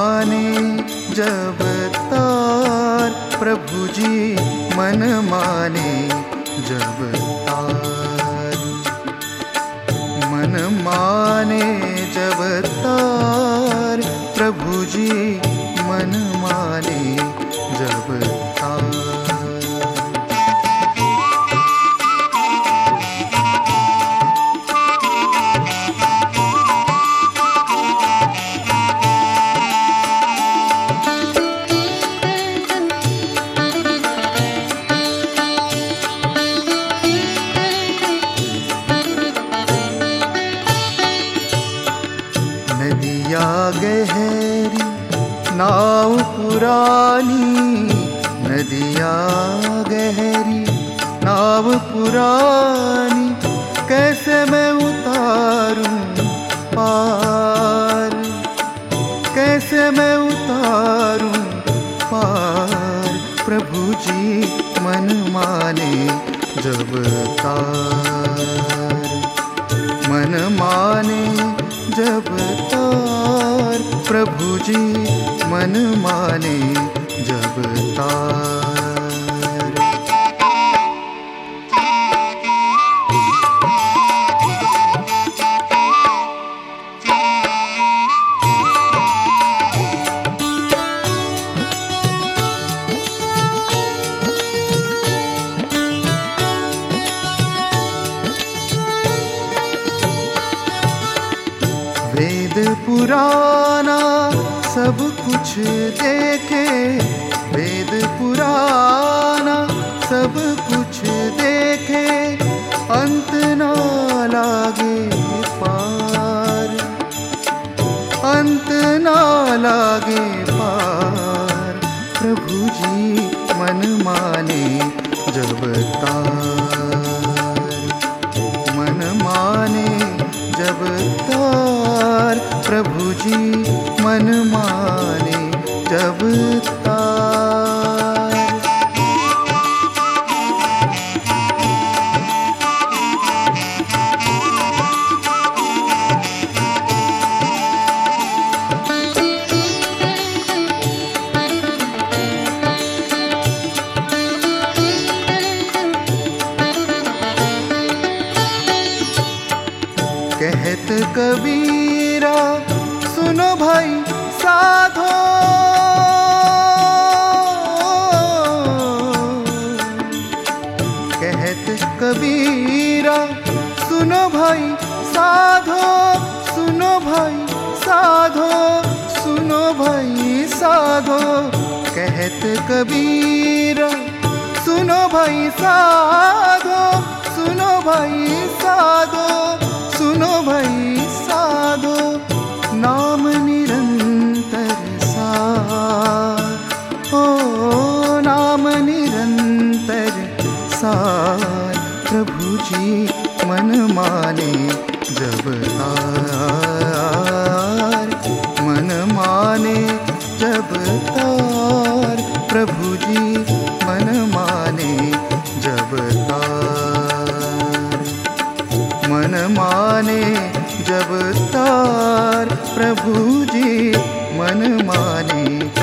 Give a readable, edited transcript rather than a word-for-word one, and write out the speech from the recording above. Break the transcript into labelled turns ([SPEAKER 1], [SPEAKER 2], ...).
[SPEAKER 1] माने जब तार, प्रभु जी मन माने जब तार। मन माने जब तार, प्रभु जी मन माने जब तार। नदिया गहरी नाव पुरानी, नदिया गहरी नाव पुरानी, कैसे मैं उतारूं पार, कैसे मैं उतारूं पार। प्रभु जी मन माने जब तार, मन माने जब तार, प्रभु जी मन माने जब तार। वेद पुराना सब कुछ देखे, वेद पुराना सब कुछ देखे, अंत ना लागे पार, अंत ना लागे पार। प्रभु जी मन माने जब तार, मन माने जब तार, प्रभु जी मन माने जब तार। कहत कबीरा सुनो भाई साधो, कहत कबीरा सुनो भाई साधो, सुनो भाई साधो, सुनो भाई साधो। कहत कबीरा सुनो भाई साधो, सुनो भाई साधो, सुनो भाई साधो। नाम निरंतर सार, ओ नाम निरंतर सार। प्रभु जी मन माने जब तार, मन माने जब तार। प्रभु जी मन माने जब तार, मन माने जब तार। प्रभु जी मन माने